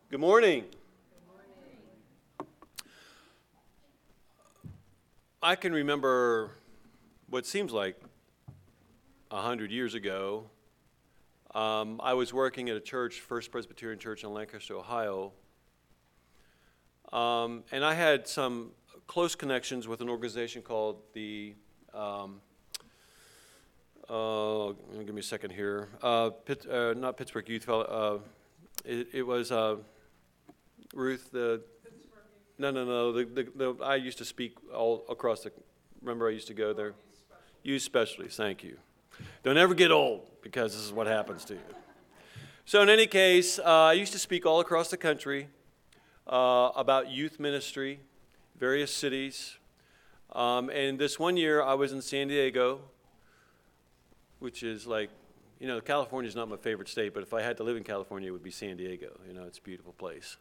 Good morning. I can remember what seems like 100 years ago. I was working at a church, First Presbyterian Church in Lancaster, Ohio, and I had some close connections with an organization called the, give me a second here, not Pittsburgh Youth Fellow, it was Ruth, I used to speak all across remember I used to go there? Youth Specialties, thank you. Don't ever get old, because this is what happens to you. So in any case, I used to speak all across the country about youth ministry, various cities. And this one year I was in San Diego, which is like, California is not my favorite state, but if I had to live in California, it would be San Diego. It's a beautiful place.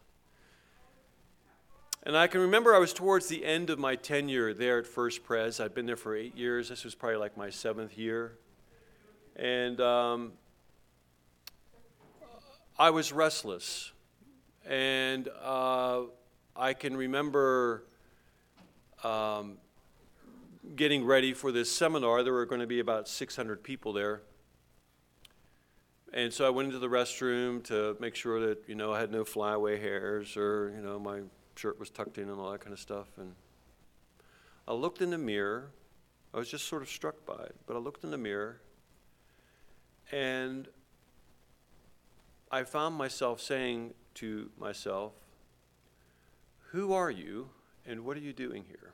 And I can remember I was towards the end of my tenure there at First Pres. I'd been there for 8 years. This was probably like my 7th year. And I was restless. And I can remember getting ready for this seminar. There were going to be about 600 people there. And so I went into the restroom to make sure that, I had no flyaway hairs or, my shirt was tucked in and all that kind of stuff. And I looked in the mirror. I was just sort of struck by it, but I looked in the mirror and I found myself saying to myself, "Who are you and what are you doing here?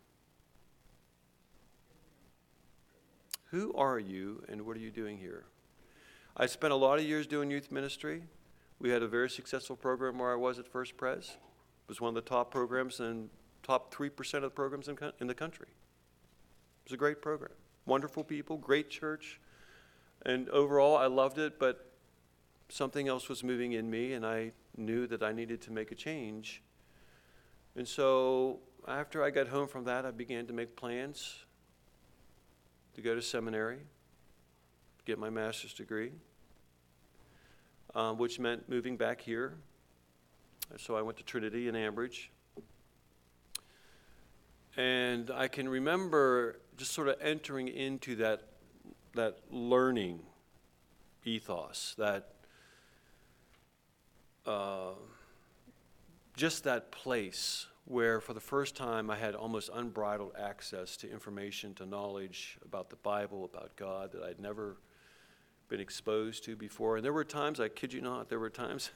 Who are you and what are you doing here?" I spent a lot of years doing youth ministry. We had a very successful program where I was at First Pres. It was one of the top programs and top 3% of the programs in the country. It was a great program. Wonderful people, great church. And overall, I loved it, but something else was moving in me, and I knew that I needed to make a change. And so after I got home from that, I began to make plans to go to seminary, get my master's degree, which meant moving back here. So I went to Trinity in Ambridge. And I can remember just sort of entering into that learning ethos, just that place where for the first time I had almost unbridled access to information, to knowledge about the Bible, about God that I'd never been exposed to before. And there were times, I kid you not, there were times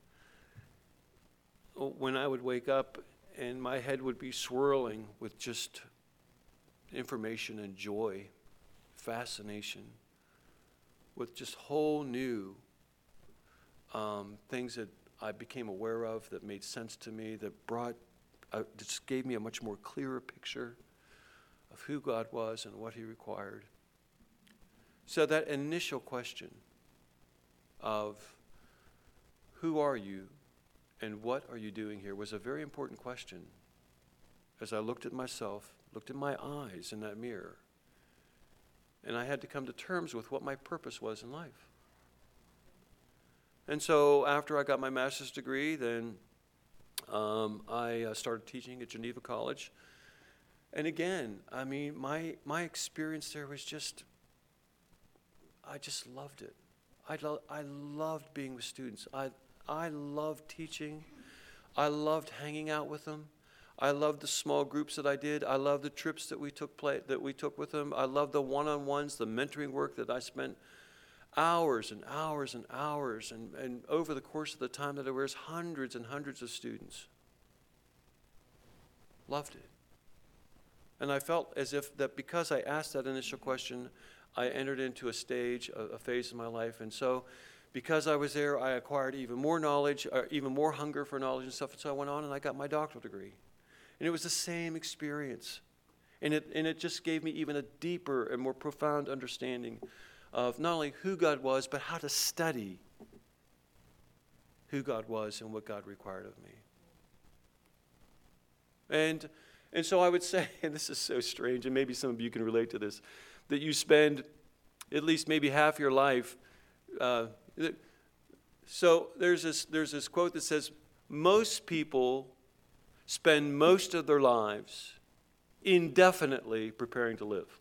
when I would wake up and my head would be swirling with just information and joy, fascination, with just whole new things that I became aware of that made sense to me, that just gave me a much more clearer picture of who God was and what He required. So that initial question of who are you and what are you doing here was a very important question as I looked at myself, looked in my eyes in that mirror, and I had to come to terms with what my purpose was in life. And so after I got my master's degree, then I started teaching at Geneva College. And again, I mean, my experience there was I just loved it. I loved being with students. I loved teaching. I loved hanging out with them. I loved the small groups that I did. I loved the trips that we took with them. I loved the one-on-ones, the mentoring work that I spent hours and hours and hours. And over the course of the time that I was, hundreds and hundreds of students. Loved it. And I felt as if that because I asked that initial question, I entered into a stage, a phase of my life. And so because I was there, I acquired even more knowledge, even more hunger for knowledge and stuff. And so I went on and I got my doctoral degree. And it was the same experience. And it just gave me even a deeper and more profound understanding of not only who God was, but how to study who God was and what God required of me. And so I would say, and this is so strange, and maybe some of you can relate to this, that you spend at least maybe half your life. So there's this quote that says, most people spend most of their lives indefinitely preparing to live.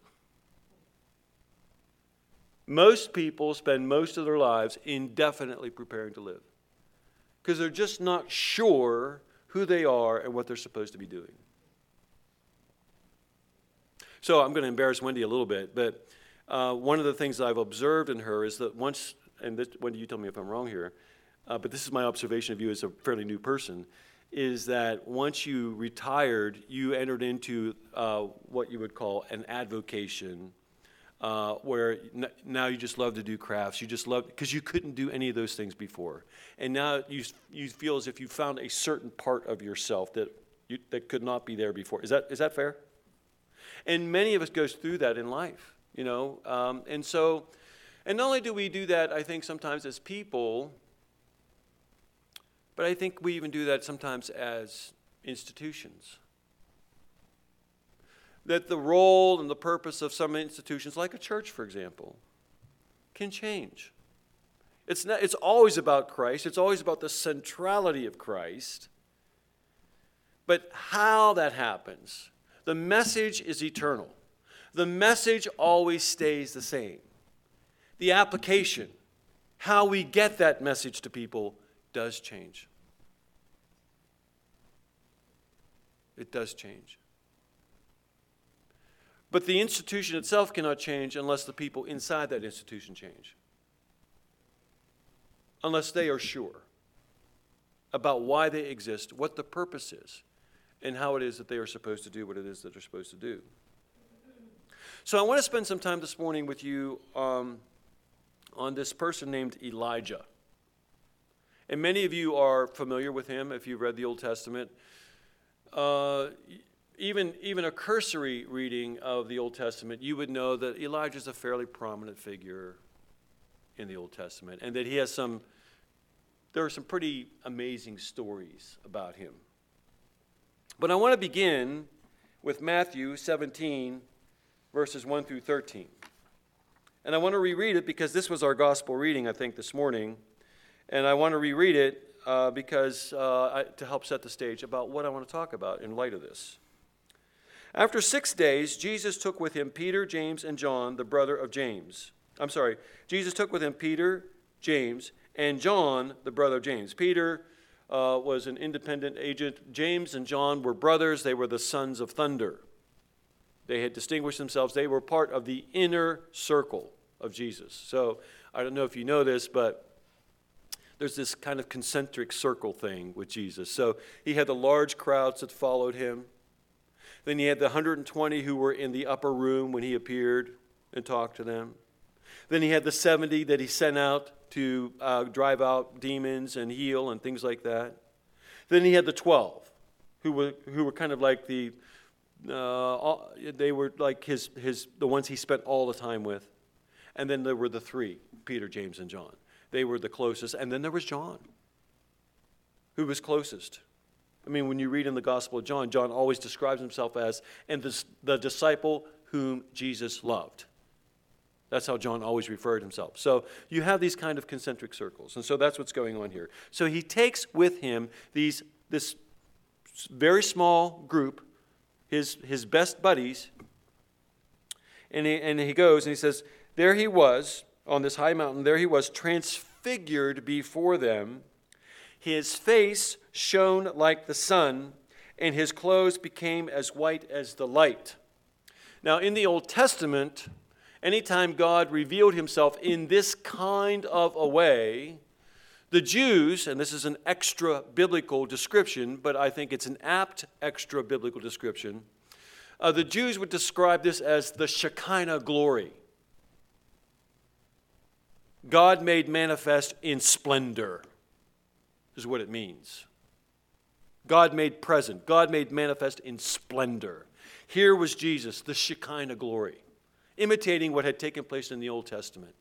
Most people spend most of their lives indefinitely preparing to live because they're just not sure who they are and what they're supposed to be doing. So I'm going to embarrass Wendy a little bit, but one of the things I've observed in her is that once, and this, Wendy, you tell me if I'm wrong here, but this is my observation of you as a fairly new person, is that once you retired, you entered into what you would call an advocation, where now you just love to do crafts. You just love, because you couldn't do any of those things before. And now you feel as if you found a certain part of yourself that could not be there before. Is that fair? And many of us goes through that in life, you know. And not only do we do that, I think sometimes as people, but I think we even do that sometimes as institutions. That the role and the purpose of some institutions, like a church, for example, can change. It's always about Christ. It's always about the centrality of Christ. But how that happens, the message is eternal. The message always stays the same. The application, how we get that message to people, does change. It does change. But the institution itself cannot change unless the people inside that institution change. Unless they are sure about why they exist, what the purpose is, and how it is that they are supposed to do what it is that they're supposed to do. So I want to spend some time this morning with you on this person named Elijah. And many of you are familiar with him if you've read the Old Testament. Even a cursory reading of the Old Testament, you would know that Elijah is a fairly prominent figure in the Old Testament, and that there are some pretty amazing stories about him. But I want to begin with Matthew 17, verses 1 through 13. And I want to reread it because this was our gospel reading, I think, this morning. And I want to reread it to help set the stage about what I want to talk about in light of this. After 6 days, Jesus took with him Peter, James, and John, the brother of James. Jesus took with him Peter, James, and John, the brother of James. Peter was an independent agent. James and John were brothers. They were the sons of thunder. They had distinguished themselves. They were part of the inner circle of Jesus. So I don't know if you know this, but there's this kind of concentric circle thing with Jesus. So he had the large crowds that followed him. Then he had the 120 who were in the upper room when he appeared and talked to them. Then he had the 70 that he sent out to drive out demons and heal and things like that. Then he had the 12 who were kind of like they were like the ones he spent all the time with. And then there were the 3, Peter, James, and John. They were the closest. And then there was John, who was closest. I mean, when you read in the Gospel of John, John always describes himself as the disciple whom Jesus loved. That's how John always referred himself. So you have these kind of concentric circles. And so that's what's going on here. So he takes with him this very small group, his best buddies, and he goes and he says, there he was on this high mountain, there he was transfigured before them. His face shone like the sun, and his clothes became as white as the light. Now, in the Old Testament, anytime God revealed himself in this kind of a way, the Jews, and this is an extra biblical description, but I think it's an apt extra biblical description, the Jews would describe this as the Shekinah glory. God made manifest in splendor is what it means. God made present. God made manifest in splendor. Here was Jesus, the Shekinah glory, imitating what had taken place in the Old Testament.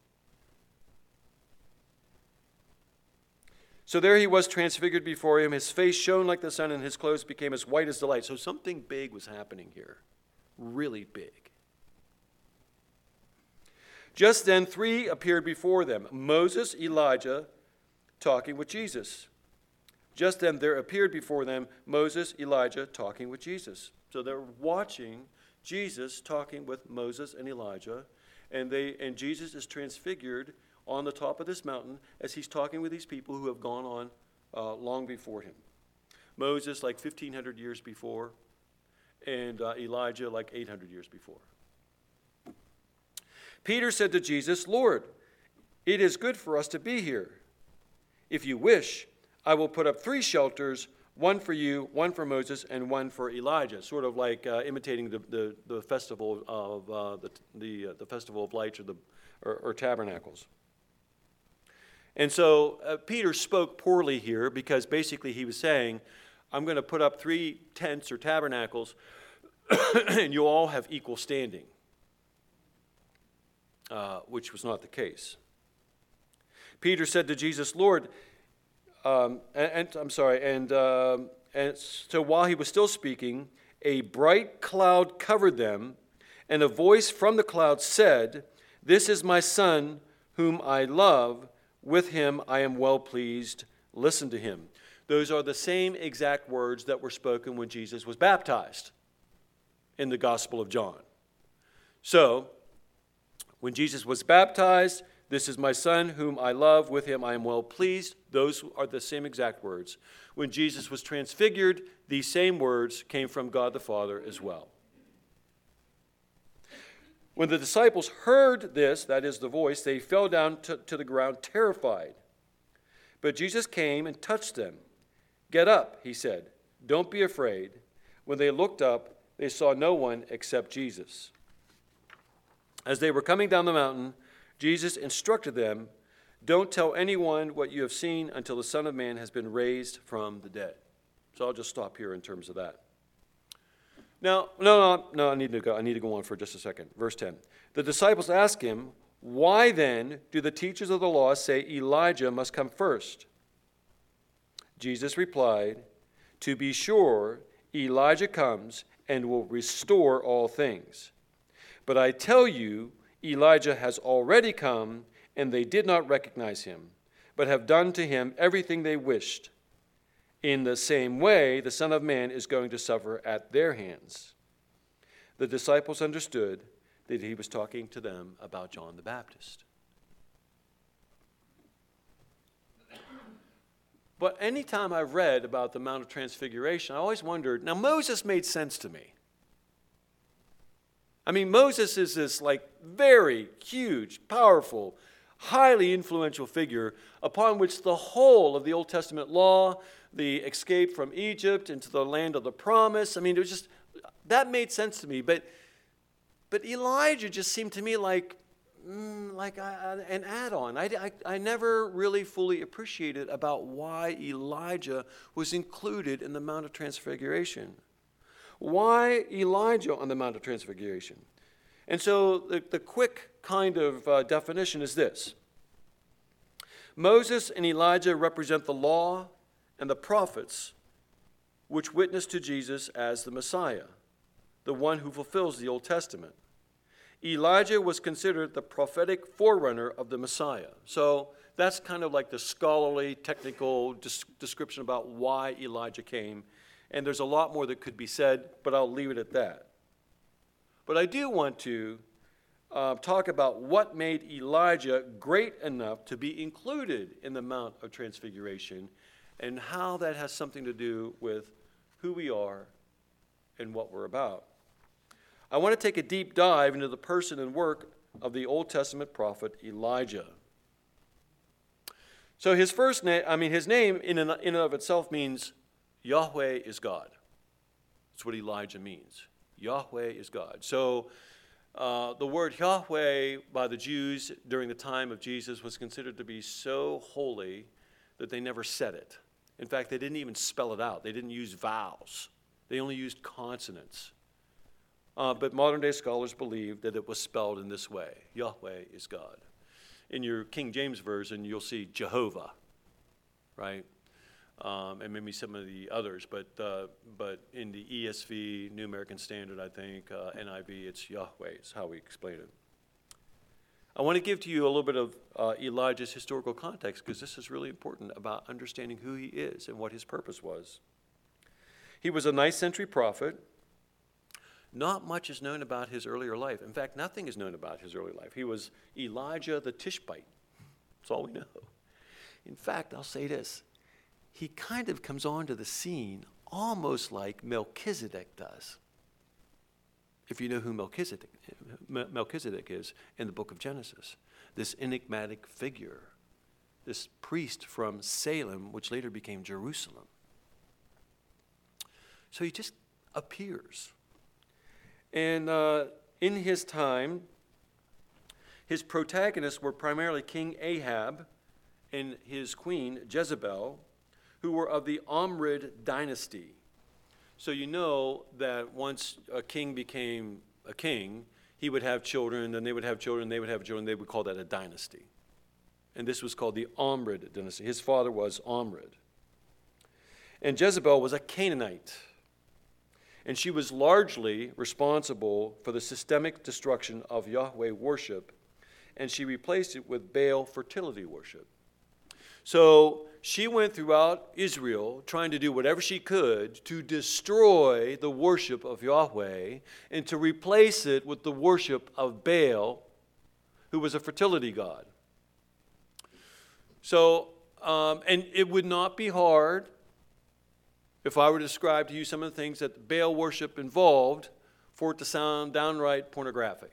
So there he was transfigured before him. His face shone like the sun, and his clothes became as white as the light. So something big was happening here. Really big. Just then 3 appeared before them. Moses, Elijah, talking with Jesus. Just then there appeared before them Moses, Elijah, talking with Jesus. So they're watching Jesus talking with Moses and Elijah, and Jesus is transfigured on the top of this mountain as he's talking with these people who have gone on long before him. Moses like 1,500 years before, and Elijah like 800 years before. Peter said to Jesus, "Lord, it is good for us to be here. If you wish, I will put up 3 shelters, one for you, one for Moses, and one for Elijah," sort of like imitating the festival of the festival of lights or tabernacles. And so Peter spoke poorly here because basically he was saying, I'm going to put up 3 tents or tabernacles, and you all have equal standing, which was not the case. Peter said to Jesus, "Lord," and so while he was still speaking, a bright cloud covered them, and a voice from the cloud said, "This is my Son, whom I love. With him I am well pleased. Listen to him." Those are the same exact words that were spoken when Jesus was baptized in the Gospel of John. So, when Jesus was baptized, "This is my Son, whom I love. With him I am well pleased." Those are the same exact words. When Jesus was transfigured, these same words came from God the Father as well. When the disciples heard this, that is the voice, they fell down to the ground terrified. But Jesus came and touched them. "Get up," he said. "Don't be afraid." When they looked up, they saw no one except Jesus. As they were coming down the mountain, Jesus instructed them, "Don't tell anyone what you have seen until the Son of Man has been raised from the dead." So I'll just stop here in terms of that. Now, I need to go on for just a second. Verse 10. The disciples asked him, "Why then do the teachers of the law say Elijah must come first?" Jesus replied, "To be sure, Elijah comes and will restore all things. But I tell you, Elijah has already come, and they did not recognize him, but have done to him everything they wished. In the same way, the Son of Man is going to suffer at their hands." The disciples understood that he was talking to them about John the Baptist. But anytime I've read about the Mount of Transfiguration, I always wondered, now Moses made sense to me. I mean, Moses is this very huge, powerful, highly influential figure upon which the whole of the Old Testament law, the escape from Egypt into the land of the promise, I mean, it was just, that made sense to me. But Elijah just seemed to me like an add-on. I never really fully appreciated about why Elijah was included in the Mount of Transfiguration. Why Elijah on the Mount of Transfiguration? And so the quick kind of definition is this. Moses and Elijah represent the law and the prophets which witness to Jesus as the Messiah, the one who fulfills the Old Testament. Elijah was considered the prophetic forerunner of the Messiah. So that's kind of like the scholarly, technical description about why Elijah came. And there's a lot more that could be said, but I'll leave it at that. But I do want to talk about what made Elijah great enough to be included in the Mount of Transfiguration and how that has something to do with who we are and what we're about. I want to take a deep dive into the person and work of the Old Testament prophet Elijah. So his name in and of itself means Yahweh is God. That's what Elijah means. Yahweh is God. So the word Yahweh by the Jews during the time of Jesus was considered to be so holy that they never said it. In fact, they didn't even spell it out. They didn't use vowels. They only used consonants. But modern-day scholars believe that it was spelled in this way. Yahweh is God. In your King James Version, you'll see Jehovah, right? And maybe some of the others, but in the ESV, New American Standard, I think, NIV, it's Yahweh is how we explain it. I want to give to you a little bit of Elijah's historical context, because this is really important about understanding who he is and what his purpose was. He was a 9th century prophet. Not much is known about his earlier life. In fact, nothing is known about his early life. He was Elijah the Tishbite. That's all we know. In fact, I'll say this. He kind of comes onto the scene almost like Melchizedek does. If you know who Melchizedek is in the book of Genesis, this enigmatic figure, this priest from Salem, which later became Jerusalem. So he just appears. And in his time, his protagonists were primarily King Ahab and his queen Jezebel, who were of the Omrid dynasty. So you know that once a king became a king, he would have children, then they would have children, they would have children. They would call that a dynasty. And this was called the Omrid dynasty. His father was Omrid. And Jezebel was a Canaanite. And she was largely responsible for the systemic destruction of Yahweh worship, and she replaced it with Baal fertility worship. So she went throughout Israel trying to do whatever she could to destroy the worship of Yahweh and to replace it with the worship of Baal, who was a fertility god. So, and it would not be hard if I were to describe to you some of the things that Baal worship involved for it to sound downright pornographic.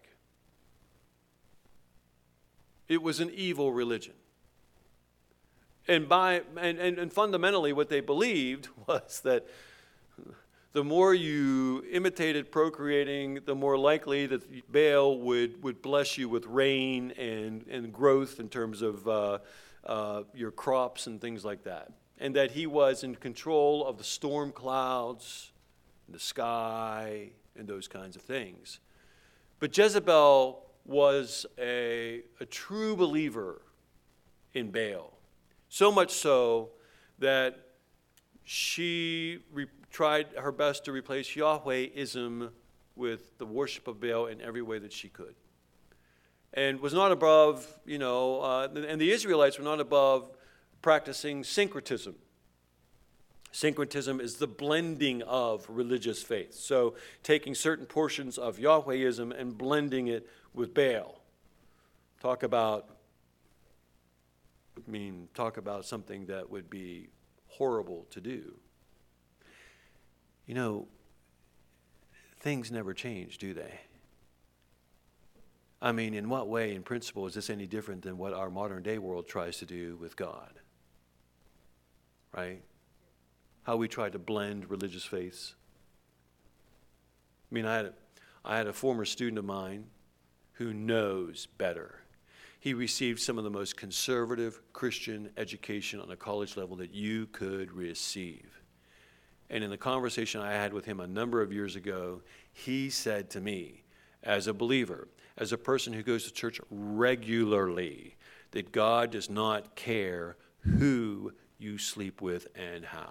It was an evil religion. And fundamentally what they believed was that the more you imitated procreating, the more likely that Baal would bless you with rain and growth in terms of your crops and things like that. And that he was in control of the storm clouds, the sky, and those kinds of things. But Jezebel was a true believer in Baal. So much so that she tried her best to replace Yahwehism with the worship of Baal in every way that she could. And was not above, and the Israelites were not above practicing syncretism. Syncretism is the blending of religious faiths. So taking certain portions of Yahwehism and blending it with Baal. Talk about something that would be horrible to do. Things never change, do they? I mean, in what way, in principle, is this any different than what our modern day world tries to do with God? Right? How we try to blend religious faiths. I mean, I had a former student of mine who knows better. He received some of the most conservative Christian education on a college level that you could receive. And in the conversation I had with him a number of years ago, he said to me, as a believer, as a person who goes to church regularly, that God does not care who you sleep with and how.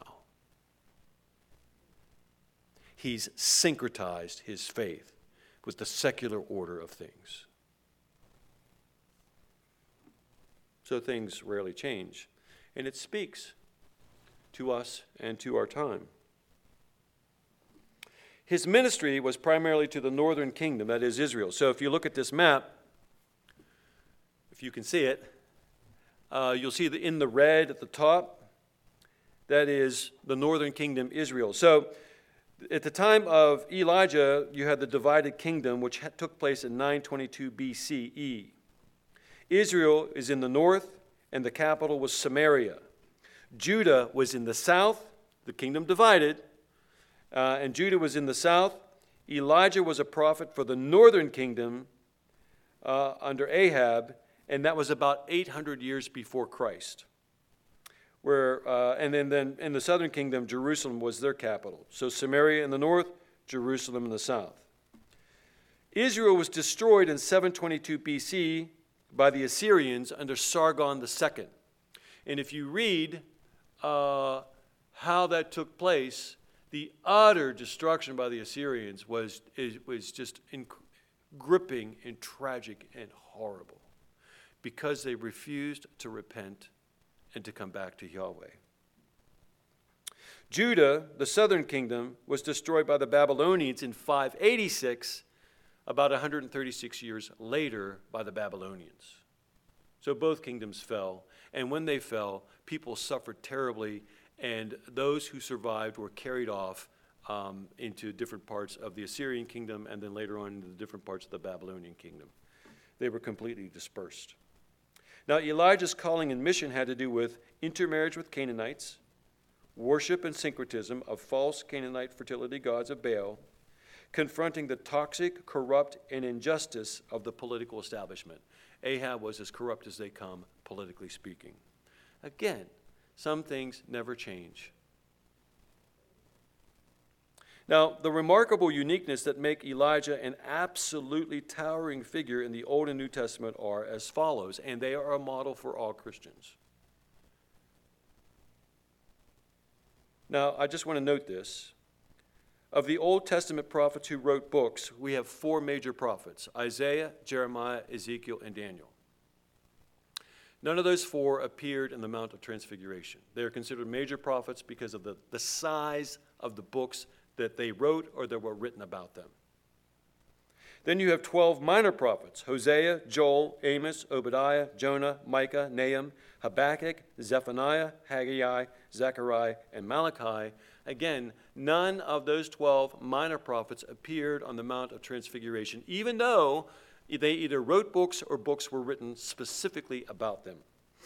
He's syncretized his faith with the secular order of things. So things rarely change. And it speaks to us and to our time. His ministry was primarily to the northern kingdom, that is Israel. So if you look at this map, if you can see it, you'll see in the red at the top, that is the northern kingdom, Israel. So at the time of Elijah, you had the divided kingdom, which took place in 922 BCE. Israel is in the north, and the capital was Samaria. Judah was in the south, the kingdom divided, and Judah was in the south. Elijah was a prophet for the northern kingdom under Ahab, and that was about 800 years before Christ. And then in the southern kingdom, Jerusalem was their capital. So Samaria in the north, Jerusalem in the south. Israel was destroyed in 722 BC by the Assyrians under Sargon II. And if you read how that took place, the utter destruction by the Assyrians was just gripping and tragic and horrible. because they refused to repent and to come back to Yahweh. Judah, the southern kingdom, was destroyed by the Babylonians in 586, about 136 years later by the Babylonians. So both kingdoms fell, and when they fell, people suffered terribly, and those who survived were carried off into different parts of the Assyrian kingdom, and then later on into the different parts of the Babylonian kingdom. They were completely dispersed. Now, Elijah's calling and mission had to do with intermarriage with Canaanites, worship and syncretism of false Canaanite fertility gods of Baal, confronting the toxic, corrupt, and injustice of the political establishment. Ahab was as corrupt as they come, politically speaking. Again, some things never change. Now, the remarkable uniqueness that make Elijah an absolutely towering figure in the Old and New Testament are as follows, and they are a model for all Christians. Now, I just want to note this. Of the Old Testament prophets who wrote books, we have 4 major prophets: Isaiah, Jeremiah, Ezekiel, and Daniel. None of those 4 appeared in the Mount of Transfiguration. They are considered major prophets because of the size of the books that they wrote or that were written about them. Then you have 12 minor prophets: Hosea, Joel, Amos, Obadiah, Jonah, Micah, Nahum, Habakkuk, Zephaniah, Haggai, Zechariah, and Malachi. Again, none of those 12 minor prophets appeared on the Mount of Transfiguration, even though they either wrote books or books were written specifically about them.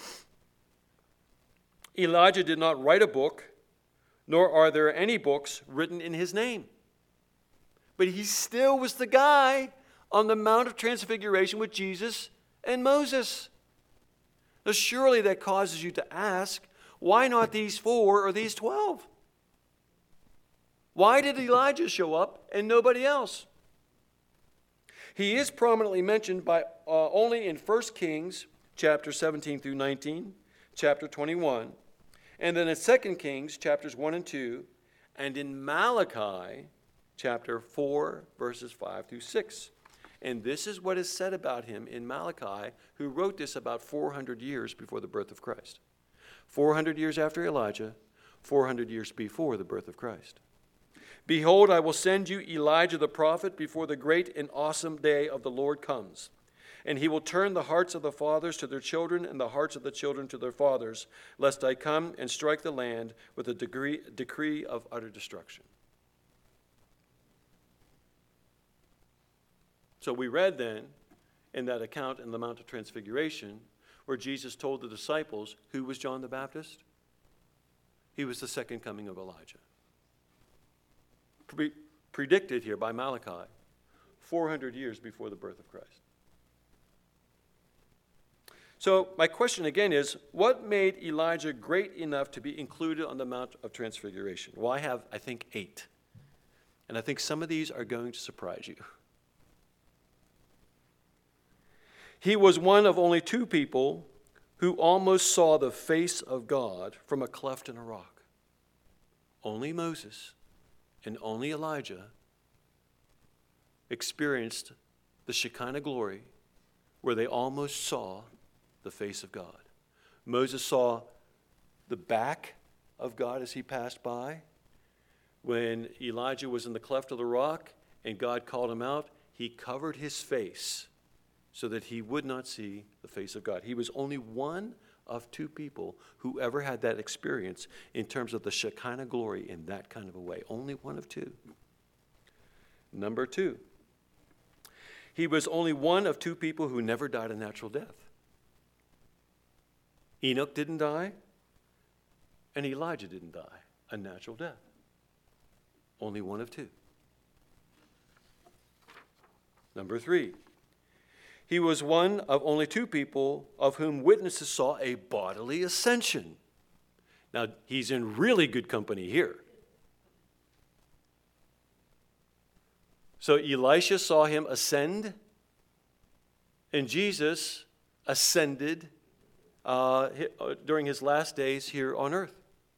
Elijah did not write a book, nor are there any books written in his name. But he still was the guy on the Mount of Transfiguration with Jesus and Moses. Now, surely that causes you to ask, why not these 4 or these 12? Why did Elijah show up and nobody else? He is prominently mentioned by only in 1 Kings chapter 17 through 19, chapter 21, and then in 2 Kings chapters 1 and 2, and in Malachi chapter 4, verses 5 through 6. And this is what is said about him in Malachi, who wrote this about 400 years before the birth of Christ. 400 years after Elijah, 400 years before the birth of Christ. Behold, I will send you Elijah the prophet before the great and awesome day of the Lord comes. And he will turn the hearts of the fathers to their children and the hearts of the children to their fathers, lest I come and strike the land with a decree of utter destruction. So we read then in that account in the Mount of Transfiguration where Jesus told the disciples, who was John the Baptist? He was the second coming of Elijah. Predicted here by Malachi, 400 years before the birth of Christ. So my question again is, what made Elijah great enough to be included on the Mount of Transfiguration? Well, I have, I think, 8. And I think some of these are going to surprise you. He was one of only 2 people who almost saw the face of God from a cleft in a rock. Only Moses and only Elijah experienced the Shekinah glory where they almost saw the face of God. Moses saw the back of God as he passed by. When Elijah was in the cleft of the rock and God called him out, he covered his face so that he would not see the face of God. He was only one of 2 people who ever had that experience in terms of the Shekinah glory in that kind of a way. Only one of 2. Number 2. He was only one of 2 people who never died a natural death. Enoch didn't die, and Elijah didn't die a natural death. Only one of 2. Number 3. He was one of only 2 people of whom witnesses saw a bodily ascension. Now, he's in really good company here. So Elisha saw him ascend, and Jesus ascended during his last days here on earth.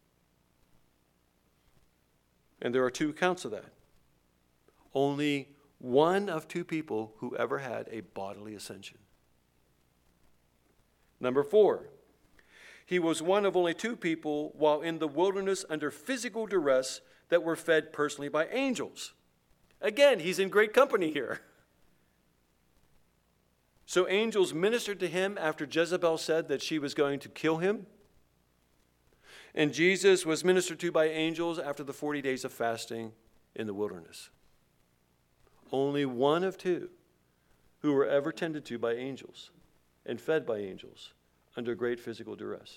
And there are 2 accounts of that. Only one of 2 people who ever had a bodily ascension. Number 4, he was one of only 2 people while in the wilderness under physical duress that were fed personally by angels. Again, he's in great company here. So angels ministered to him after Jezebel said that she was going to kill him. And Jesus was ministered to by angels after the 40 days of fasting in the wilderness. Only one of 2 who were ever tended to by angels and fed by angels under great physical duress.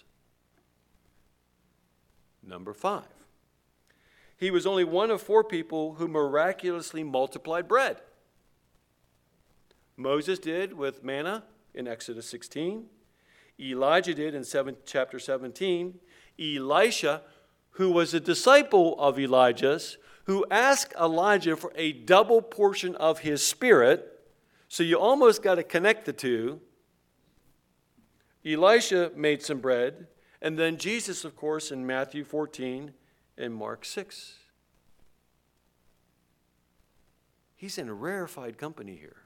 Number 5, he was only one of 4 people who miraculously multiplied bread. Moses did with manna in Exodus 16. Elijah did in chapter 17. Elisha, who was a disciple of Elijah's, who asked Elijah for a double portion of his spirit. So you almost got to connect the two. Elisha made some bread. And then Jesus, of course, in Matthew 14 and Mark 6. He's in a rarefied company here.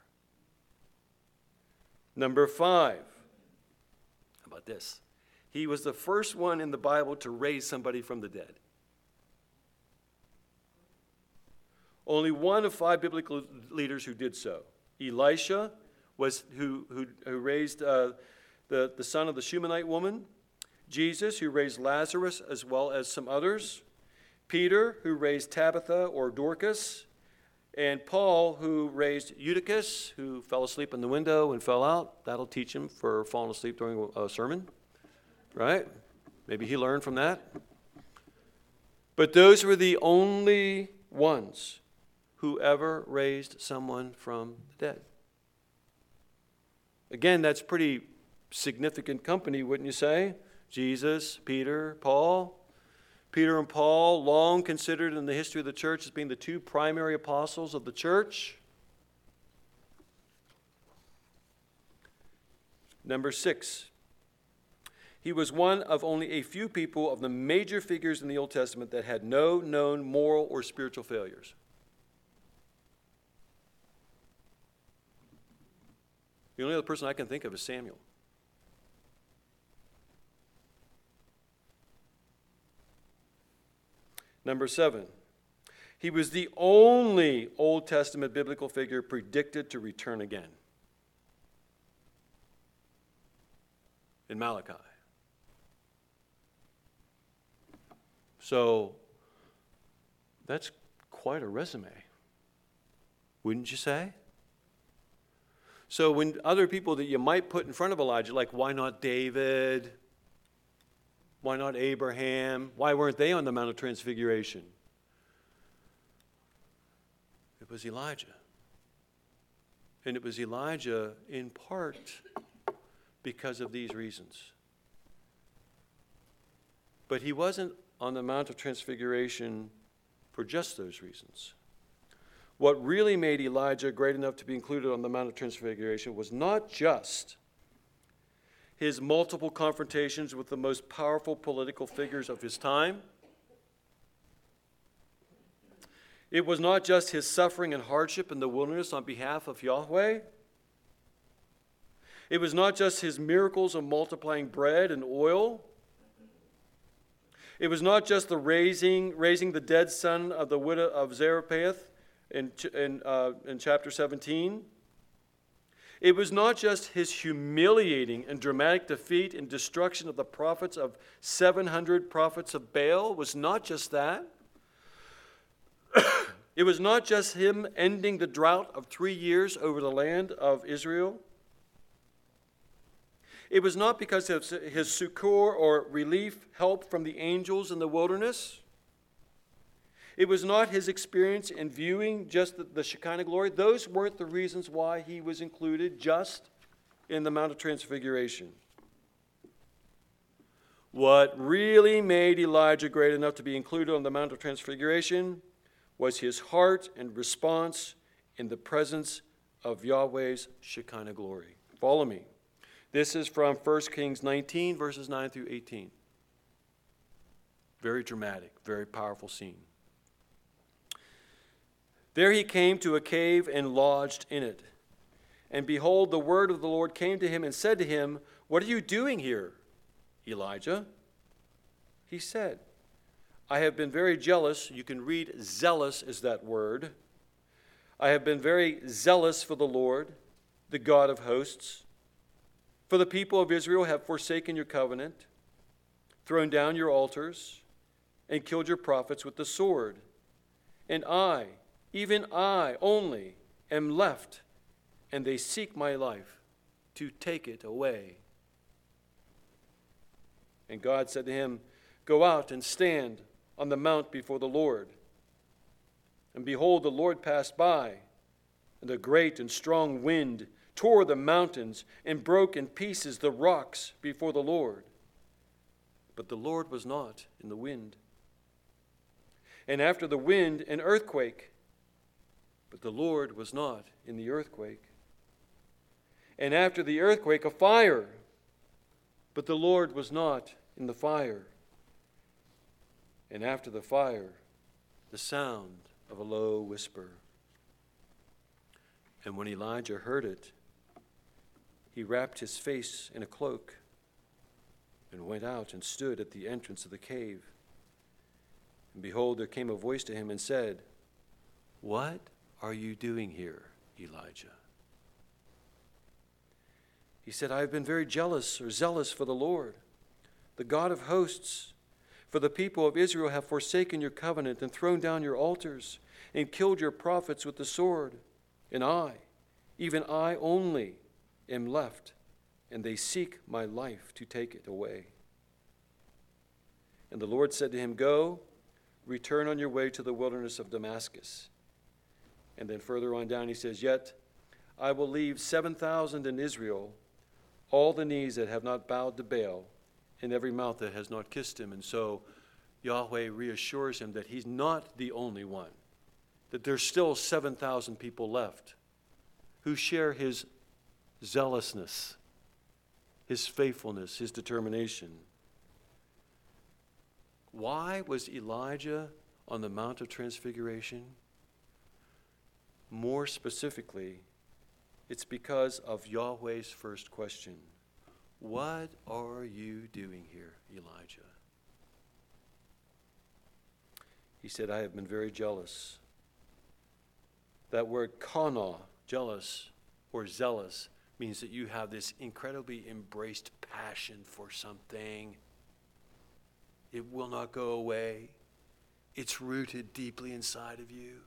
Number 5. How about this? He was the first one in the Bible to raise somebody from the dead. Only one of 5 biblical leaders who did so. Elisha was who raised the son of the Shunammite woman. Jesus, who raised Lazarus, as well as some others. Peter, who raised Tabitha or Dorcas. And Paul, who raised Eutychus, who fell asleep in the window and fell out. That'll teach him for falling asleep during a sermon, right? Maybe he learned from that. But those were the only ones who ever raised someone from the dead. Again, that's pretty significant company, wouldn't you say? Jesus, Peter, Paul. Peter and Paul, long considered in the history of the church as being the 2 primary apostles of the church. Number 6, he was one of only a few people of the major figures in the Old Testament that had no known moral or spiritual failures. The only other person I can think of is Samuel. Number 7, he was the only Old Testament biblical figure predicted to return again. In Malachi. So, that's quite a resume, wouldn't you say? So when other people that you might put in front of Elijah, like why not David? Why not Abraham? Why weren't they on the Mount of Transfiguration? It was Elijah. And it was Elijah in part because of these reasons. But he wasn't on the Mount of Transfiguration for just those reasons. What really made Elijah great enough to be included on the Mount of Transfiguration was not just his multiple confrontations with the most powerful political figures of his time. It was not just his suffering and hardship in the wilderness on behalf of Yahweh. It was not just his miracles of multiplying bread and oil. It was not just the raising the dead son of the widow of Zarephath in chapter 17. It was not just his humiliating and dramatic defeat and destruction of the prophets of 700 prophets of Baal. It was not just that. It was not just him ending the drought of 3 years over the land of Israel. It was not because of his succor or relief help from the angels in the wilderness. It was not his experience in viewing just the Shekinah glory. Those weren't the reasons why he was included just in the Mount of Transfiguration. What really made Elijah great enough to be included on the Mount of Transfiguration was his heart and response in the presence of Yahweh's Shekinah glory. Follow me. This is from 1 Kings 19, verses 9 through 18. Very dramatic, very powerful scene. There he came to a cave and lodged in it. And behold, the word of the Lord came to him and said to him, "What are you doing here, Elijah?" He said, "I have been very jealous." You can read zealous as that word. "I have been very zealous for the Lord, the God of hosts. For the people of Israel have forsaken your covenant, thrown down your altars, and killed your prophets with the sword. And I, even I only, am left, and they seek my life to take it away." And God said to him, "Go out and stand on the mount before the Lord." And behold, the Lord passed by, and a great and strong wind tore the mountains and broke in pieces the rocks before the Lord. But the Lord was not in the wind. And after the wind, an earthquake. But the Lord was not in the earthquake. And after the earthquake, a fire. But the Lord was not in the fire. And after the fire, the sound of a low whisper. And when Elijah heard it, he wrapped his face in a cloak and went out and stood at the entrance of the cave. And behold, there came a voice to him and said, "What are you doing here, Elijah?" He said, "I have been very jealous or zealous for the Lord, the God of hosts. For the people of Israel have forsaken your covenant and thrown down your altars and killed your prophets with the sword. And I, even I only, am left, and they seek my life to take it away." And the Lord said to him, "Go, return on your way to the wilderness of Damascus." And then further on down he says, "Yet I will leave 7,000 in Israel, all the knees that have not bowed to Baal, and every mouth that has not kissed him." And so Yahweh reassures him that he's not the only one, that there's still 7,000 people left who share his zealousness, his faithfulness, his determination. Why was Elijah on the Mount of Transfiguration? More specifically, it's because of Yahweh's first question. "What are you doing here, Elijah?" He said, "I have been very jealous." That word kana, jealous or zealous, means that you have this incredibly embraced passion for something. It will not go away. It's rooted deeply inside of you.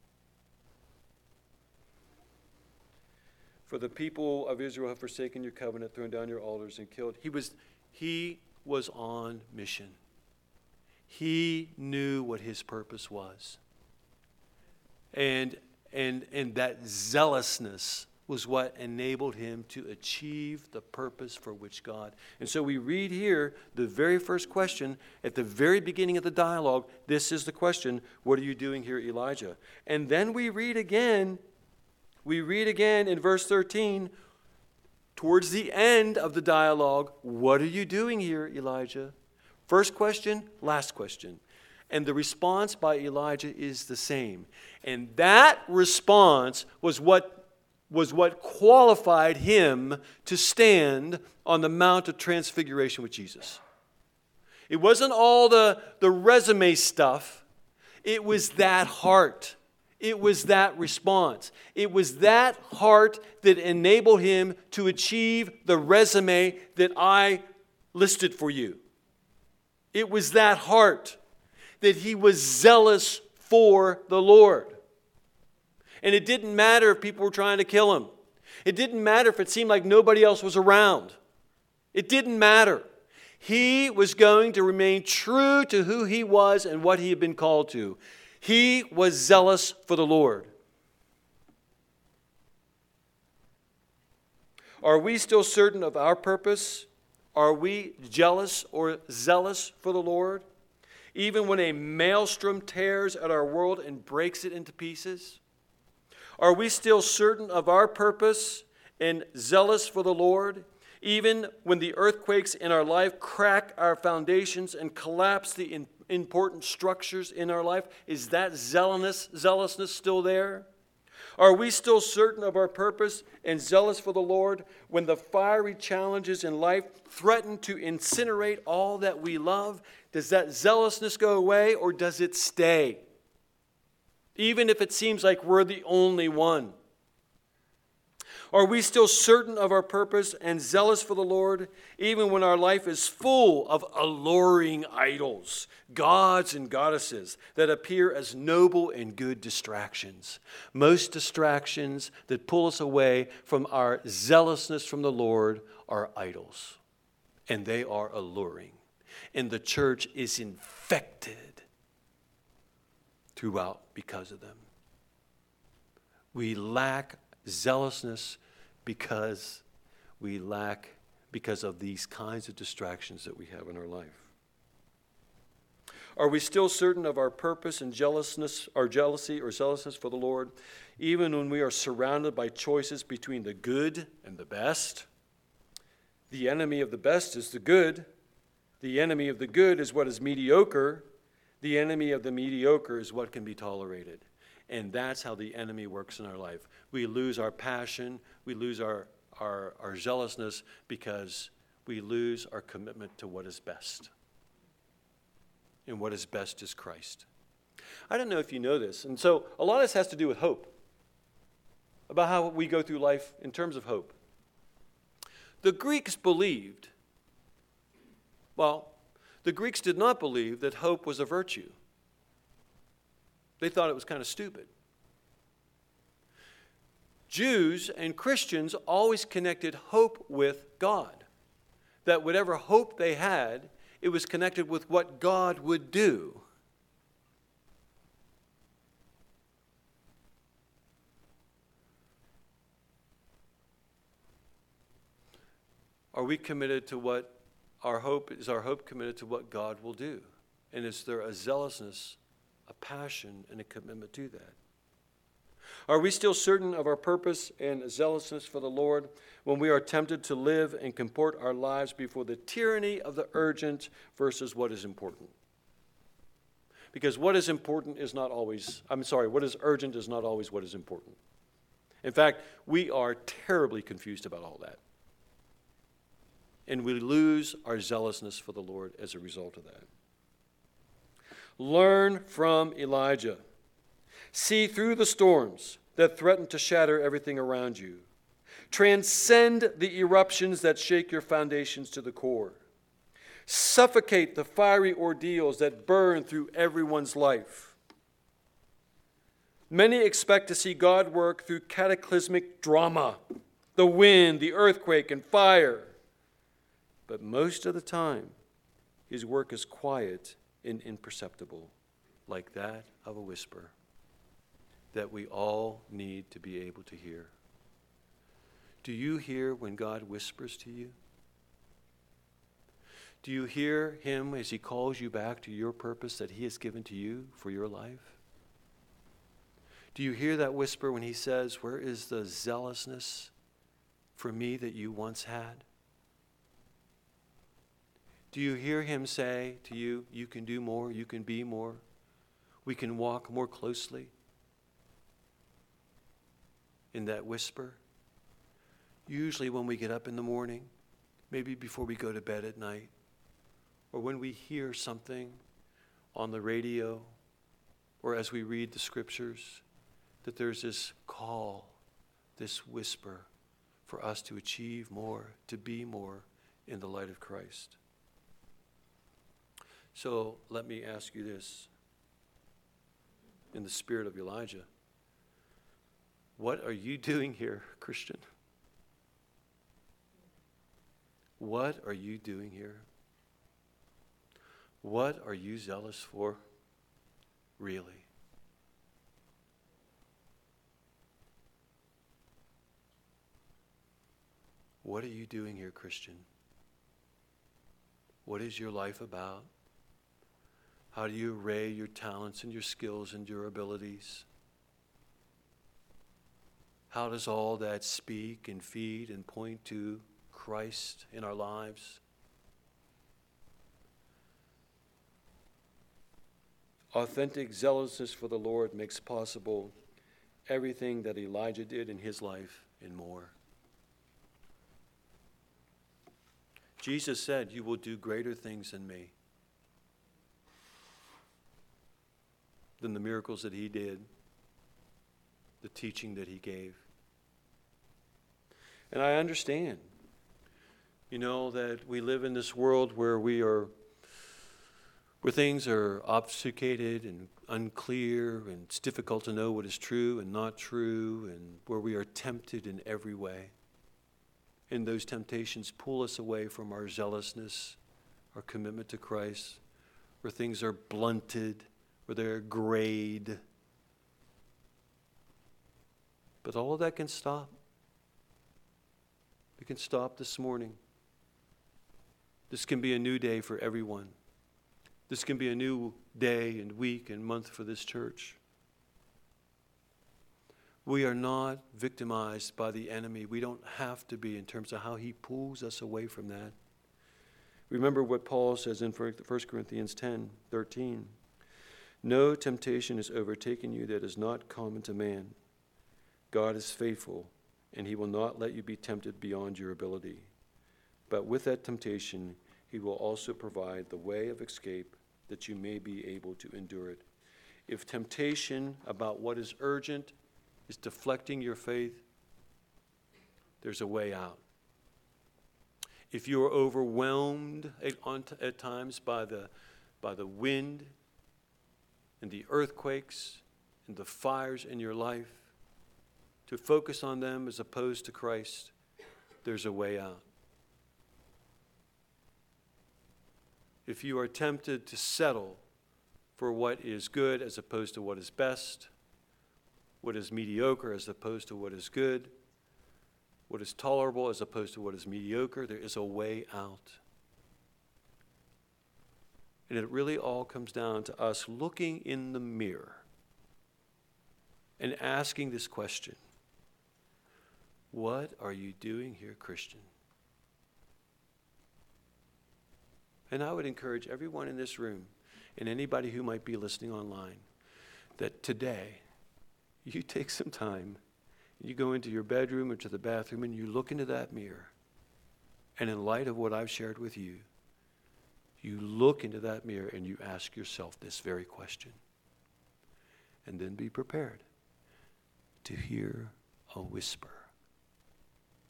For the people of Israel have forsaken your covenant, thrown down your altars, and killed. He was on mission. He knew what his purpose was. And that zealousness was what enabled him to achieve the purpose for which God. And so we read here the very first question at the very beginning of the dialogue. This is the question, "What are you doing here, Elijah?" And then we read again in verse 13, towards the end of the dialogue, "What are you doing here, Elijah?" First question, last question. And the response by Elijah is the same. And that response was what qualified him to stand on the Mount of Transfiguration with Jesus. It wasn't all the resume stuff. It was that heart. It was that response. It was that heart that enabled him to achieve the resume that I listed for you. It was that heart that he was zealous for the Lord. And it didn't matter if people were trying to kill him. It didn't matter if it seemed like nobody else was around. It didn't matter. He was going to remain true to who he was and what he had been called to. He was zealous for the Lord. Are we still certain of our purpose? Are we jealous or zealous for the Lord? Even when a maelstrom tears at our world and breaks it into pieces? Are we still certain of our purpose and zealous for the Lord? Even when the earthquakes in our life crack our foundations and collapse the important structures in our life, is that zealousness still there? Are we still certain of our purpose and zealous for the Lord when the fiery challenges in life threaten to incinerate all that we love? Does that zealousness go away or does it stay? Even if it seems like we're the only one. Are we still certain of our purpose and zealous for the Lord, even when our life is full of alluring idols, gods and goddesses that appear as noble and good distractions? Most distractions that pull us away from our zealousness from the Lord are idols, and they are alluring. And the church is infected throughout because of them. We lack zealousness because of these kinds of distractions that we have in our life. Are we still certain of our purpose and jealousy or zealousness for the Lord, even when we are surrounded by choices between the good and the best? The enemy of the best is the good. The enemy of the good is what is mediocre. The enemy of the mediocre is what can be tolerated. And that's how the enemy works in our life. We lose our passion, we lose our zealousness because we lose our commitment to what is best. And what is best is Christ. I don't know if you know this, and so a lot of this has to do with hope, about how we go through life in terms of hope. The Greeks believed, the Greeks did not believe that hope was a virtue. They thought it was kind of stupid. Jews and Christians always connected hope with God. That whatever hope they had, it was connected with what God would do. Are we committed to what our hope is? Our hope committed to what God will do? And is there a zealousness, a passion, and a commitment to that? Are we still certain of our purpose and zealousness for the Lord when we are tempted to live and comport our lives before the tyranny of the urgent versus what is important? Because what is important is not always, what is urgent is not always what is important. In fact, we are terribly confused about all that. And we lose our zealousness for the Lord as a result of that. Learn from Elijah. See through the storms that threaten to shatter everything around you. Transcend the eruptions that shake your foundations to the core. Suffocate the fiery ordeals that burn through everyone's life. Many expect to see God work through cataclysmic drama, the wind, the earthquake, and fire. But most of the time, his work is quiet and imperceptible, like that of a whisper that we all need to be able to hear. Do you hear when God whispers to you? Do you hear him as he calls you back to your purpose that he has given to you for your life? Do you hear that whisper when he says, "Where is the zealousness for me that you once had?" Do you hear him say to you, "You can do more, you can be more, we can walk more closely"? In that whisper, usually when we get up in the morning, maybe before we go to bed at night, or when we hear something on the radio, or as we read the scriptures, that there's this call, this whisper for us to achieve more, to be more in the light of Christ. So let me ask you this, in the spirit of Elijah. What are you doing here, Christian? What are you doing here? What are you zealous for, really? What are you doing here, Christian? What is your life about? How do you array your talents and your skills and your abilities? How does all that speak and feed and point to Christ in our lives? Authentic zealousness for the Lord makes possible everything that Elijah did in his life and more. Jesus said, "You will do greater things than me." Than the miracles that he did, the teaching that he gave. And I understand, that we live in this world where things are obfuscated and unclear, and it's difficult to know what is true and not true, and where we are tempted in every way. And those temptations pull us away from our zealousness, our commitment to Christ, where things are blunted, where they're grayed. But all of that can stop. It can stop this morning. This can be a new day for everyone. This can be a new day and week and month for this church. We are not victimized by the enemy. We don't have to be, in terms of how he pulls us away from that. Remember what Paul says in 1 Corinthians 10:13. "No temptation has overtaken you that is not common to man. God is faithful, and he will not let you be tempted beyond your ability. But with that temptation, he will also provide the way of escape that you may be able to endure it." If temptation about what is urgent is deflecting your faith, there's a way out. If you are overwhelmed at times by the wind and the earthquakes and the fires in your life, to focus on them as opposed to Christ, there's a way out. If you are tempted to settle for what is good as opposed to what is best, what is mediocre as opposed to what is good, what is tolerable as opposed to what is mediocre, there is a way out. And it really all comes down to us looking in the mirror and asking this question: what are you doing here, Christian? And I would encourage everyone in this room and anybody who might be listening online that today you take some time, you go into your bedroom or to the bathroom and you look into that mirror, and in light of what I've shared with you, you look into that mirror and you ask yourself this very question. And then be prepared to hear a whisper.